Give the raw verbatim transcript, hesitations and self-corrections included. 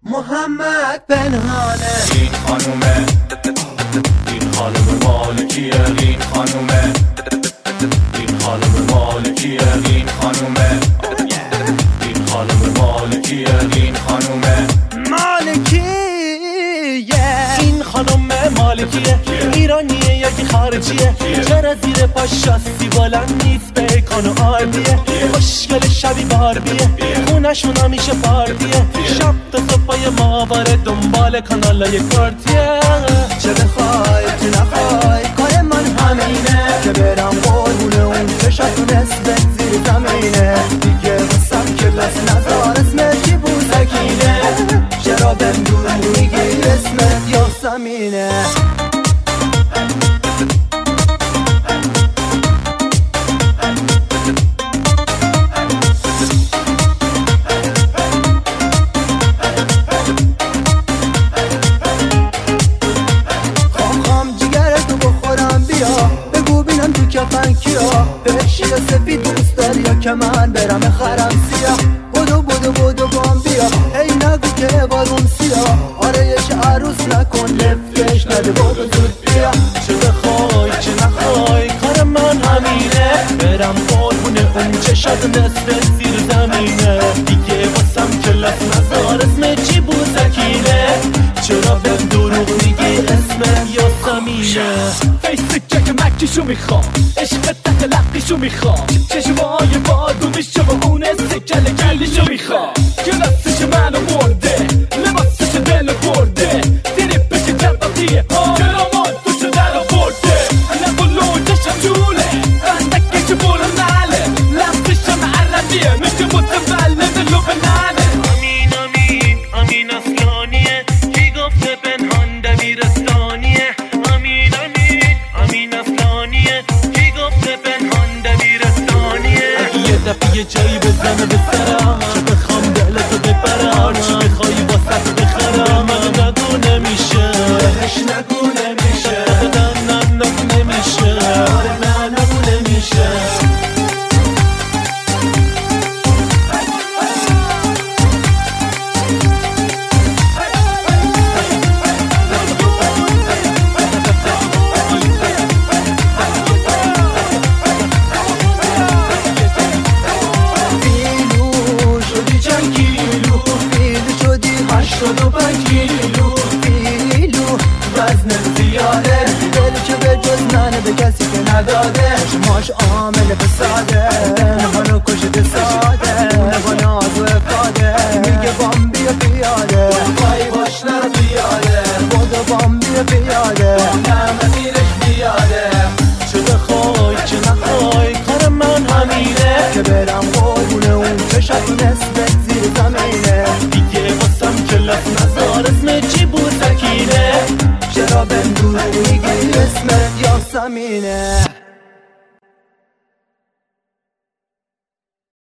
محمد پنهانه. این خانومه، این خانوم مالکیه، این خانومه، این خانوم مالکیه، این خانومه، این خانوم مالکیه، این خانومه مالکیه. این خانم مالکیه، ایرانیه یکی خارجیه، چرا زیر پاش شاسی بلند نیست بیکان و آردیه، خوشگل شبی باربیه، خونشون همیشه پارتیه، شب تا صبحای ماواره دنبال کانالای کارتیه. چه بخوای چه نخوای کار من همینه، که برم قربونه اون چشاتون اسمت زیر زمینه، دیگه بسم که بس نزار اسمت کی بوزکینه، چرا بندور میگی اسمت یاسمینه. کفن کیا بهشی سفید دوست داری یا که من برم خرم سیاه، بودو بودو بودو بام بیا، ای نگو که بارون سیاه، آره یک عروس نکن لفتش نده بودو زود بیا. چه بخوای چه نخوای کار من همینه، برم قربونه اون چشات نصف زیر زمینه، دیگه واسم کلاس نزار اسم چی بوزکینه، چرا به دروغ میگی اسم یاسمینه. فیس که مکیشو میخوام، عشق تحت لقیشو میخوام، چشمای بادومیشو با اون سکل کلیشو میخوام، کلاسش منو برده، لباسش دل برده، تریپش جباتیه، کرامات توشو در آورده، نبولو چشم جوله، بندکش بولو ناله، لبسشم عربیه مثل متولد لبنانه. امین امین امین اصلانیه، کی گفته پنهان دبیرستانیه، امین امین امین اصلانیه، کی گفته پنهان دبیرستانیه. اگه یه دفعه یه جایی بزنه به سرم، چه بخوام دلتو ببرم، چی بخوای واسه بخرم، من نگو نمیشه، بهش نگو نمیشه، نه نه نگو نمیشه، نه نگو نمیشه. شد و پنج کیلو کیلو وزن زیاده، دل که به جز ننه به کسی که نداده، شماش عامل فساده، نخانو کشده ساده، نخوا ناز و افاده، میگه بام بیا پیاده، پایی باش نرو بیاده، بودو بام بیا پیاده، نه مسیرش بیاده. چه بخوای چه نخوای کار من همینه، که برم قربونه اون چشاتون اسمت زیر زمینه، دیگه واسم کلاس نزار اسم چی بوزکینه، چرا بندور میگی اسمت یاسمینه.